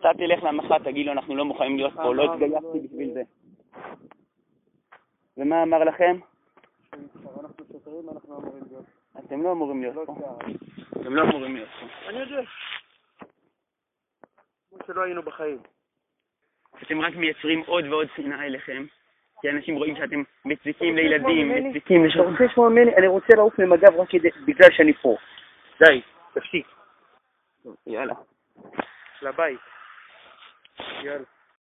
אתה תלך למח"ט, תגיד לו, אנחנו לא מוכנים להיות פה, לא התגייסתי בשביל זה. ומה אמר לכם? אנחנו שוטרים, אנחנו אמורים להיות. אתם לא אמורים להיות פה. אתם לא אמורים להיות פה. אני יודע. כמו שלא היינו בחיים. אתם רק מייצרים עוד ועוד שנאה אליכם, כי אנשים רואים שאתם מציקים לילדים, מציקים אתה רוצה לשמוע ממני? אני רוצה לעוף ממג"ב רק בגלל שאני פה. די, תפסיק. יאללה. לבית. יאללה.